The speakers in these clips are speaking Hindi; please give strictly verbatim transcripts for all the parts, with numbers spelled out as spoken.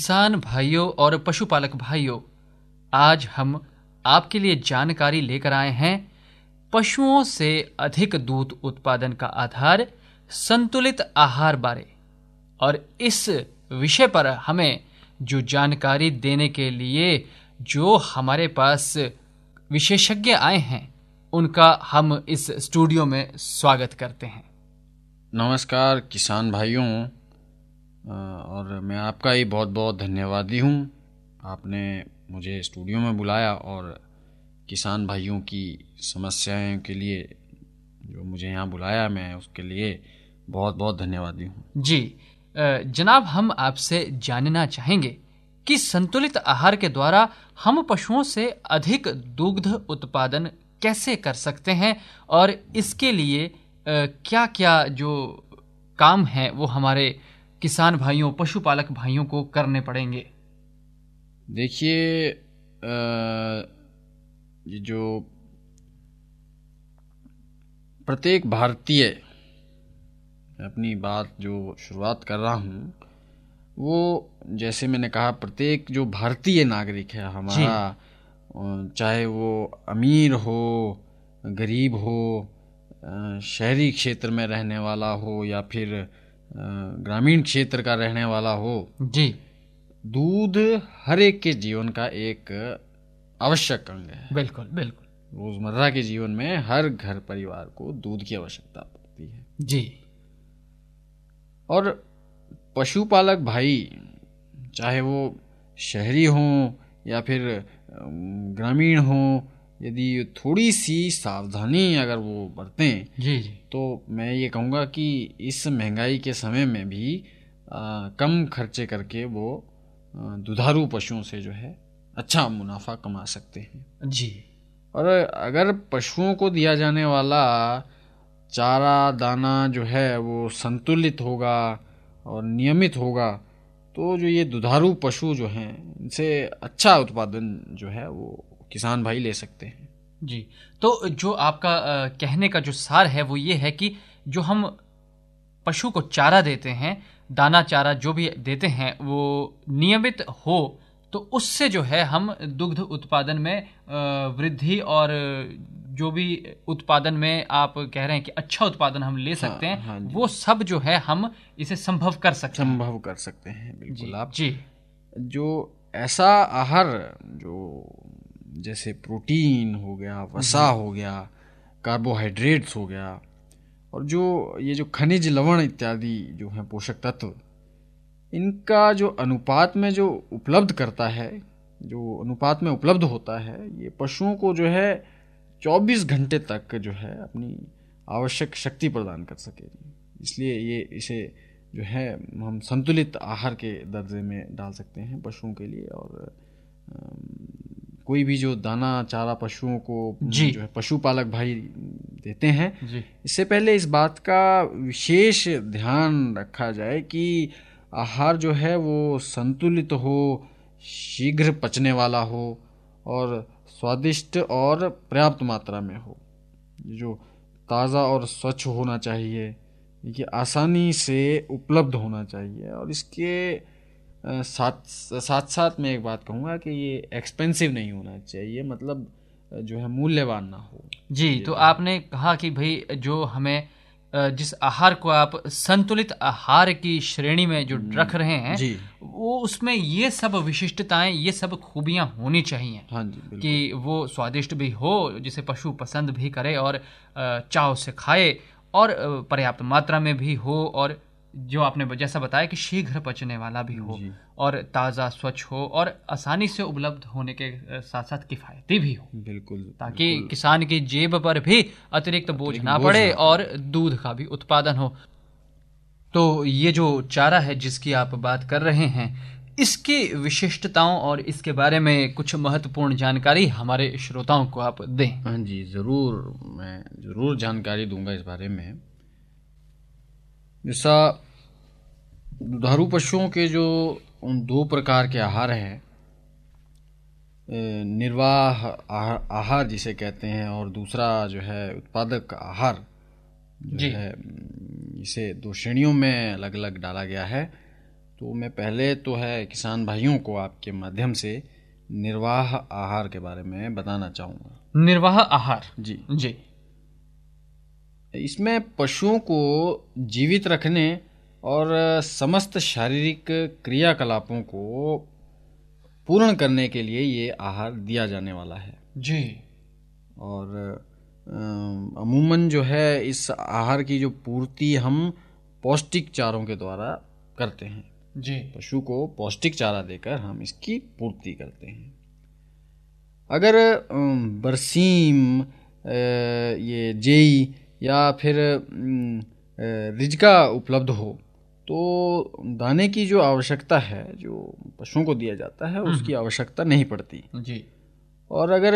किसान भाइयों और पशुपालक भाइयों, आज हम आपके लिए जानकारी लेकर आए हैं पशुओं से अधिक दूध उत्पादन का आधार संतुलित आहार बारे। और इस विषय पर हमें जो जानकारी देने के लिए जो हमारे पास विशेषज्ञ आए हैं, उनका हम इस स्टूडियो में स्वागत करते हैं। नमस्कार किसान भाइयों, और मैं आपका ही बहुत बहुत धन्यवादी हूँ। आपने मुझे स्टूडियो में बुलाया और किसान भाइयों की समस्याओं के लिए जो मुझे यहाँ बुलाया, मैं उसके लिए बहुत बहुत धन्यवादी हूँ। जी जनाब, हम आपसे जानना चाहेंगे कि संतुलित आहार के द्वारा हम पशुओं से अधिक दुग्ध उत्पादन कैसे कर सकते हैं और इसके लिए क्या क्या जो काम हैं वो हमारे किसान भाइयों, पशुपालक भाइयों को करने पड़ेंगे। देखिए, ये जो प्रत्येक भारतीय, अपनी बात जो शुरुआत कर रहा हूँ वो, जैसे मैंने कहा, प्रत्येक जो भारतीय नागरिक है हमारा, चाहे वो अमीर हो, गरीब हो, शहरी क्षेत्र में रहने वाला हो या फिर ग्रामीण क्षेत्र का रहने वाला हो, जी, दूध हर एक के जीवन का एक आवश्यक अंग है। बिल्कुल बिल्कुल। रोजमर्रा के जीवन में हर घर परिवार को दूध की आवश्यकता पड़ती है। जी। और पशुपालक भाई, चाहे वो शहरी हों या फिर ग्रामीण हों, यदि थोड़ी सी सावधानी अगर वो बरतें, जी जी, तो मैं ये कहूँगा कि इस महंगाई के समय में भी आ, कम खर्चे करके वो आ, दुधारू पशुओं से जो है अच्छा मुनाफा कमा सकते हैं। जी। और अगर पशुओं को दिया जाने वाला चारा दाना जो है वो संतुलित होगा और नियमित होगा, तो जो ये दुधारू पशु जो हैं, इनसे अच्छा उत्पादन जो है वो किसान भाई ले सकते हैं। जी, तो जो आपका आ, कहने का जो सार है वो ये है कि जो हम पशु को चारा देते हैं, दाना चारा जो भी देते हैं, वो नियमित हो, तो उससे जो है हम दुग्ध उत्पादन में वृद्धि और जो भी उत्पादन में आप कह रहे हैं कि अच्छा उत्पादन हम ले सकते हैं, हाँ, हाँ वो सब जो है हम इसे संभव कर सकते हैं। संभव कर सकते हैं, बिल्कुल। आप जी, जो ऐसा आहार जो जैसे प्रोटीन हो गया, वसा हो गया, कार्बोहाइड्रेट्स हो गया, और जो ये जो खनिज लवण इत्यादि जो हैं पोषक तत्व, इनका जो अनुपात में जो उपलब्ध करता है, जो अनुपात में उपलब्ध होता है, ये पशुओं को जो है चौबीस घंटे तक जो है अपनी आवश्यक शक्ति प्रदान कर सके। इसलिए ये इसे जो है हम संतुलित आहार के दर्जे में डाल सकते हैं पशुओं के लिए। और कोई भी जो दाना चारा पशुओं को जो है पशुपालक भाई देते हैं, इससे पहले इस बात का विशेष ध्यान रखा जाए कि आहार जो है वो संतुलित हो, शीघ्र पचने वाला हो और स्वादिष्ट और पर्याप्त मात्रा में हो, जो ताज़ा और स्वच्छ होना चाहिए, ये आसानी से उपलब्ध होना चाहिए। और इसके साथ साथ साथ मैं एक बात कहूँगा कि ये एक्सपेंसिव नहीं होना चाहिए, मतलब जो है मूल्यवान ना हो। जी, तो आपने कहा कि भाई जो हमें जिस आहार को आप संतुलित आहार की श्रेणी में जो रख रहे हैं, जी, वो उसमें ये सब विशिष्टताएं, ये सब खूबियां होनी चाहिए। हाँ जी, बिल्कुल। कि वो स्वादिष्ट भी हो, जिसे पशु पसंद भी करे और चाव से खाए, और पर्याप्त मात्रा में भी हो, और जो आपने जैसा बताया कि शीघ्र पचने वाला भी हो, और ताज़ा स्वच्छ हो, और आसानी से उपलब्ध होने के साथ साथ किफ़ायती भी हो। बिल्कुल, ताकि बिल्कुल। किसान की जेब पर भी अतिरिक्त बोझ ना पड़े और दूध का भी उत्पादन हो। तो ये जो चारा है जिसकी आप बात कर रहे हैं, इसकी विशिष्टताओं और इसके बारे में कुछ महत्वपूर्ण जानकारी हमारे श्रोताओं को आप दें। हाँ जी, ज़रूर, मैं ज़रूर जानकारी दूंगा इस बारे में। जैसा दुधारू पशुओं के जो उन दो प्रकार के आहार हैं, निर्वाह आहार जिसे कहते हैं, और दूसरा जो है उत्पादक आहार जो है, इसे दो श्रेणियों में अलग अलग डाला गया है। तो मैं पहले तो है किसान भाइयों को आपके माध्यम से निर्वाह आहार के बारे में बताना चाहूँगा। निर्वाह आहार जी जी इसमें पशुओं को जीवित रखने और समस्त शारीरिक क्रियाकलापों को पूर्ण करने के लिए ये आहार दिया जाने वाला है जी। और अमूमन जो है इस आहार की जो पूर्ति हम पौष्टिक चारों के द्वारा करते हैं जी। पशु को पौष्टिक चारा देकर हम इसकी पूर्ति करते हैं। अगर बरसीम, ये जेई या फिर रिजका उपलब्ध हो तो दाने की जो आवश्यकता है जो पशुओं को दिया जाता है उसकी आवश्यकता नहीं पड़ती जी। और अगर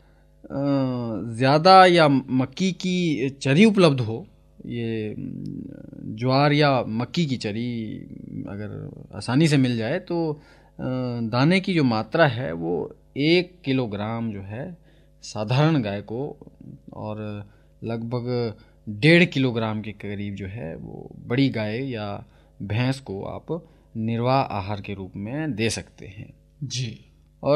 ज़्यादा या मक्की की चरी उपलब्ध हो, ये ज्वार या मक्की की चरी अगर आसानी से मिल जाए तो दाने की जो मात्रा है वो एक किलोग्राम जो है साधारण गाय को और लगभग डेढ़ किलोग्राम के करीब जो है वो बड़ी गाय या भैंस को आप निर्वाह आहार के रूप में दे सकते हैं जी। और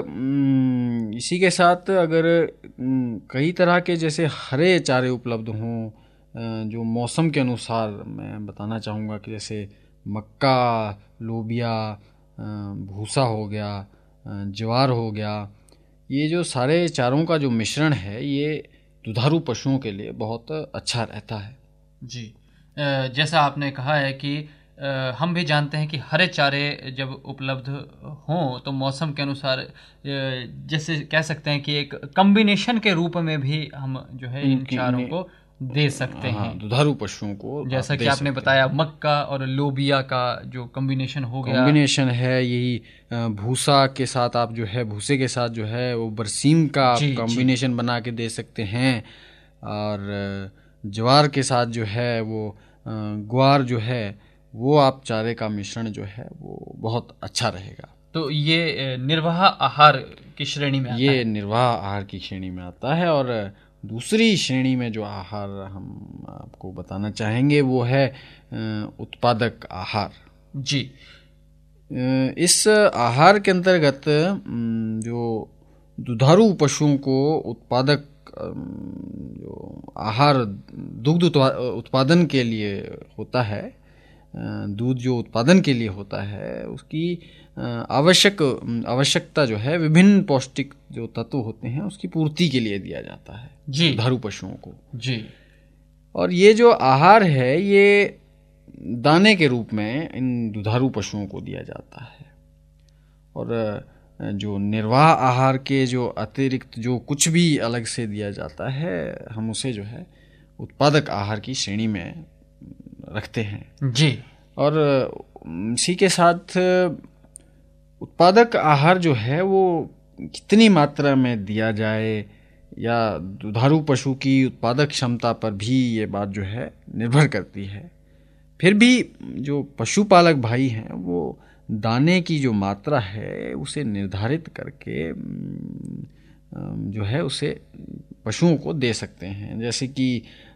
इसी के साथ अगर कई तरह के जैसे हरे चारे उपलब्ध हों जो मौसम के अनुसार, मैं बताना चाहूँगा कि जैसे मक्का, लोबिया, भूसा हो गया, ज्वार हो गया, ये जो सारे चारों का जो मिश्रण है ये दुधारू पशुओं के लिए बहुत अच्छा रहता है जी। जैसा आपने कहा है कि हम भी जानते हैं कि हरे चारे जब उपलब्ध हों तो मौसम के अनुसार जैसे कह सकते हैं कि एक कॉम्बिनेशन के रूप में भी हम जो है इन चारों को दे सकते हैं दुधारू पशुओं को। जैसा कि आपने बताया मक्का और लोबिया का जो कॉम्बिनेशन हो गया, कॉम्बिनेशन है, यही भूसा के साथ आप जो है भूसे के साथ जो है वो बरसीम का कॉम्बिनेशन बना के दे सकते हैं और ज्वार के साथ जो है वो ग्वार जो है वो आप चारे का मिश्रण जो है वो बहुत अच्छा रहेगा। तो ये निर्वाह आहार की श्रेणी में आता ये है। निर्वाह आहार की श्रेणी में आता है। और दूसरी श्रेणी में जो आहार हम आपको बताना चाहेंगे वो है उत्पादक आहार जी। इस आहार के अंतर्गत जो दुधारू पशुओं को उत्पादक जो आहार दुग्ध उत्पादन के लिए होता है, दूध जो उत्पादन के लिए होता है उसकी आवश्यक आवश्यकता जो है विभिन्न पौष्टिक जो तत्व होते हैं उसकी पूर्ति के लिए दिया जाता है जी दुधारू पशुओं को जी। और ये जो आहार है ये दाने के रूप में इन दुधारू पशुओं को दिया जाता है। और जो निर्वाह आहार के जो अतिरिक्त जो कुछ भी अलग से दिया जाता है हम उसे जो है उत्पादक आहार की श्रेणी में रखते हैं जी। और इसी के साथ उत्पादक आहार जो है वो कितनी मात्रा में दिया जाए या दुधारू पशु की उत्पादक क्षमता पर भी ये बात जो है निर्भर करती है। फिर भी जो पशुपालक भाई हैं वो दाने की जो मात्रा है उसे निर्धारित करके जो है उसे पशुओं को दे सकते हैं। जैसे कि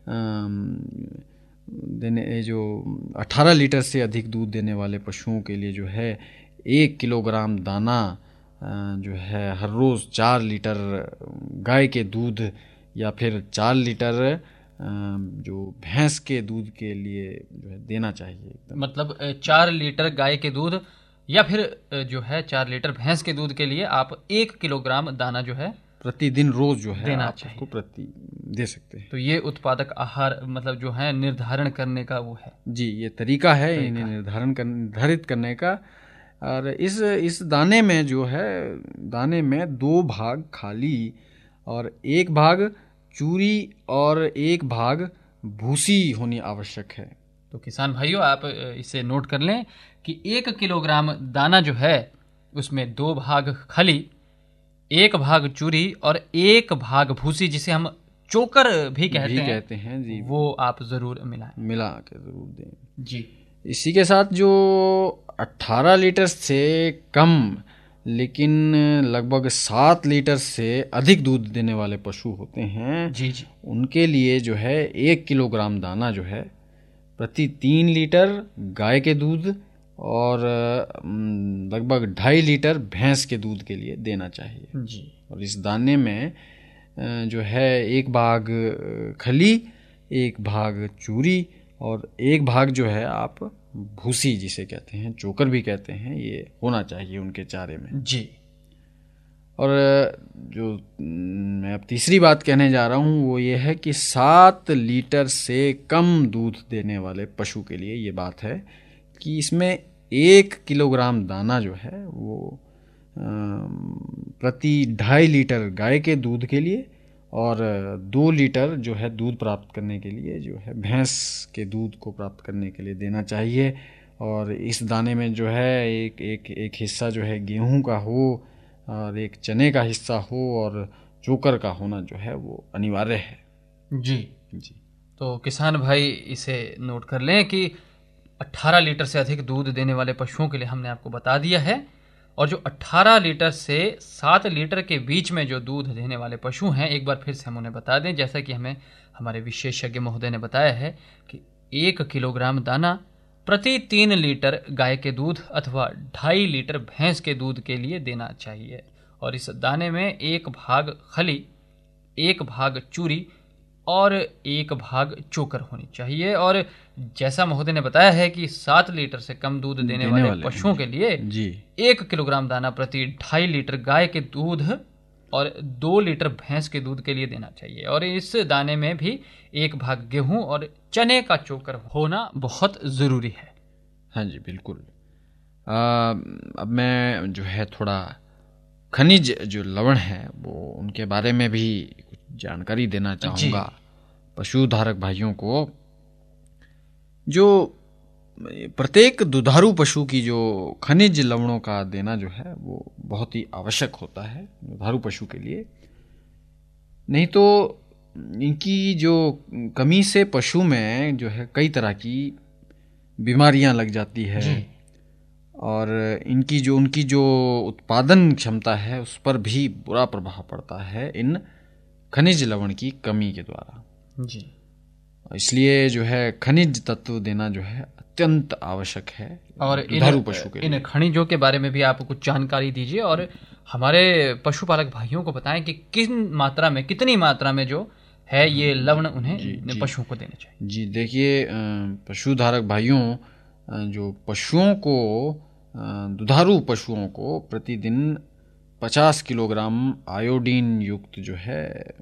देने जो अठारह लीटर से अधिक दूध देने वाले पशुओं के लिए जो है एक किलोग्राम दाना जो है हर रोज़ चार लीटर गाय के दूध या फिर चार लीटर जो भैंस के दूध के लिए जो है देना चाहिए। मतलब चार लीटर गाय के दूध या फिर जो है चार लीटर भैंस के दूध के लिए आप एक किलोग्राम दाना जो है प्रतिदिन रोज जो है देना आप चाहिए। उसको प्रति दे सकते हैं। तो ये उत्पादक आहार मतलब जो है निर्धारण करने का वो है जी, ये तरीका है इन्हें निर्धारण कर निर्धारित करने का। और इस इस दाने में जो है दाने में दो भाग खाली और एक भाग चूरी और एक भाग भूसी होनी आवश्यक है। तो किसान भाइयों आप इसे नोट कर लें कि एक किलोग्राम दाना जो है उसमें दो भाग खली, एक भाग चूरी और एक भाग भूसी जिसे हम चोकर भी कहते भी हैं कहते हैं जी, वो आप जरूर मिलाएं मिला के जरूर दें जी। इसी के साथ जो अठारह लीटर से कम लेकिन लगभग सात लीटर से अधिक दूध देने वाले पशु होते हैं जी जी उनके लिए जो है एक किलोग्राम दाना जो है प्रति तीन लीटर गाय के दूध और अम, लगभग ढाई लीटर भैंस के दूध के लिए देना चाहिए जी। और इस दाने में अ, जो है एक भाग अ, खली, एक भाग चूरी और एक भाग जो है आप भूसी जिसे कहते हैं, चोकर भी कहते हैं, ये होना चाहिए उनके चारे में जी। और जो मैं अब तीसरी बात कहने जा रहा हूँ वो ये है कि सात लीटर से कम दूध देने वाले पशु के लिए ये बात है कि इसमें एक किलोग्राम दाना जो है वो प्रति ढाई लीटर गाय के दूध के लिए और दो लीटर जो है दूध प्राप्त करने के लिए जो है भैंस के दूध को प्राप्त करने के लिए देना चाहिए। और इस दाने में जो है एक एक एक हिस्सा जो है गेहूं का हो और एक चने का हिस्सा हो और चोकर का होना जो है वो अनिवार्य है। जी जी। तो किसान भाई इसे नोट कर लें कि अठारह लीटर से अधिक दूध देने वाले पशुओं के लिए हमने आपको बता दिया है, और जो अठारह लीटर से सात लीटर के बीच में जो दूध देने वाले पशु हैं, एक बार फिर से हम उन्हें बता दें, जैसा कि हमें हमारे विशेषज्ञ महोदय ने बताया है कि एक किलोग्राम दाना प्रति तीन लीटर गाय के दूध अथवा ढाई लीटर भैंस के दूध के लिए देना चाहिए। और इस दाने में एक भाग खली, एक भाग चूरी और एक भाग चोकर होनी चाहिए। और जैसा महोदय ने बताया है कि सात लीटर से कम दूध देने, देने वाले, वाले पशुओं के लिए जी एक किलोग्राम दाना प्रति ढाई लीटर गाय के दूध और दो लीटर भैंस के दूध के लिए देना चाहिए। और इस दाने में भी एक भाग गेहूं और चने का चोकर होना बहुत ज़रूरी है। हाँ जी बिल्कुल। आ, अब मैं जो है थोड़ा खनिज जो लवण है वो उनके बारे में भी कुछ जानकारी देना चाहूँगा पशुधारक भाइयों को। जो प्रत्येक दुधारू पशु की जो खनिज लवणों का देना जो है वो बहुत ही आवश्यक होता है दुधारू पशु के लिए, नहीं तो इनकी जो कमी से पशु में जो है कई तरह की बीमारियां लग जाती है और इनकी जो उनकी जो उत्पादन क्षमता है उस पर भी बुरा प्रभाव पड़ता है इन खनिज लवण की कमी के द्वारा जी। इसलिए जो है खनिज तत्व देना जो है अत्यंत आवश्यक है और दुधारू पशु के लिए। इन खनिजों के बारे में भी आप कुछ जानकारी दीजिए और हमारे पशुपालक भाइयों को बताएं कि किस मात्रा में, कितनी मात्रा में जो है ये लवण उन्हें पशुओं को देने चाहिए। जी देखिए पशुधारक भाइयों, जो पशुओं को दुधारू पशुओं को प्रतिदिन पचास किलोग्राम आयोडीन युक्त जो है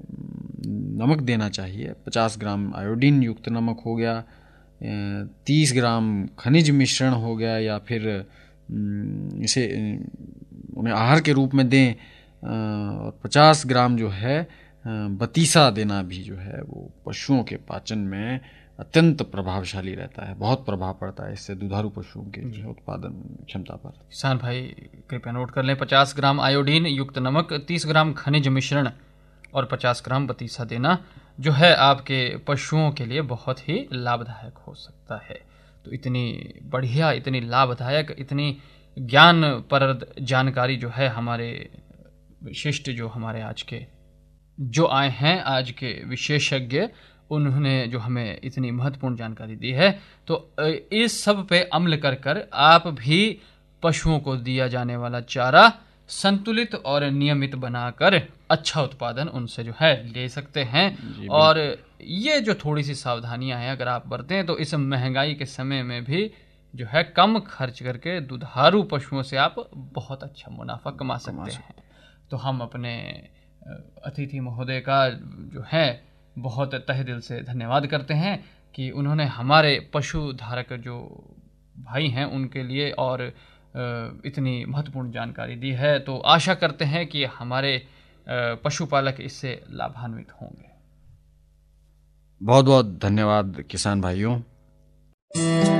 नमक देना चाहिए। पचास ग्राम आयोडीन युक्त नमक हो गया, तीस ग्राम खनिज मिश्रण हो गया, या फिर इसे उन्हें आहार के रूप में दें। और पचास ग्राम जो है बतीसा देना भी जो है वो पशुओं के पाचन में अत्यंत प्रभावशाली रहता है, बहुत प्रभाव पड़ता है इससे दुधारू पशुओं के जो है उत्पादन क्षमता पर। किसान भाई कृपया नोट कर लें, पचास ग्राम आयोडीन युक्त नमक, तीस ग्राम खनिज मिश्रण और पचास ग्राम बतीसा देना जो है आपके पशुओं के लिए बहुत ही लाभदायक हो सकता है। तो इतनी बढ़िया, इतनी लाभदायक, इतनी ज्ञानप्रद जानकारी जो है हमारे विशिष्ट जो हमारे आज के जो आए हैं, आज के विशेषज्ञ, उन्होंने जो हमें इतनी महत्वपूर्ण जानकारी दी है। तो इस सब पे अमल कर कर आप भी पशुओं को दिया जाने वाला चारा संतुलित और नियमित बनाकर अच्छा उत्पादन उनसे जो है ले सकते हैं। और ये जो थोड़ी सी सावधानियां हैं अगर आप बरतें तो इस महंगाई के समय में भी जो है कम खर्च करके दुधारू पशुओं से आप बहुत अच्छा मुनाफा कमा सकते हैं। तो हम अपने अतिथि महोदय का जो है बहुत तहे दिल से धन्यवाद करते हैं कि उन्होंने हमारे पशुधारक जो भाई हैं उनके लिए और इतनी महत्वपूर्ण जानकारी दी है। तो आशा करते हैं कि हमारे पशुपालक इससे लाभान्वित होंगे। बहुत बहुत धन्यवाद किसान भाइयों।